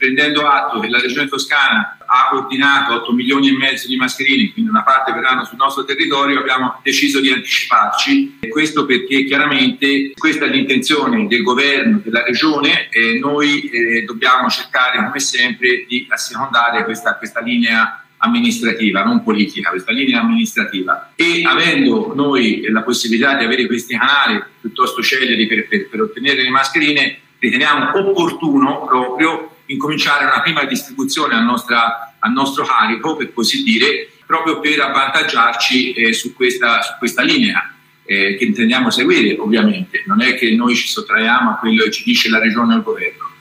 prendendo atto che la Regione Toscana ha ordinato 8 milioni e mezzo di mascherine, quindi una parte verranno sul nostro territorio, abbiamo deciso di anticiparci. E questo perché chiaramente questa è l'intenzione del governo, della Regione, e noi dobbiamo cercare come sempre di assecondare questa linea amministrativa, non politica, questa linea amministrativa. E avendo noi la possibilità di avere questi canali piuttosto celeri per ottenere le mascherine, riteniamo opportuno proprio incominciare una prima distribuzione al nostro carico, per così dire, proprio per avvantaggiarci su questa linea che intendiamo seguire, ovviamente. Non è che noi ci sottraiamo a quello che ci dice la Regione o il Governo.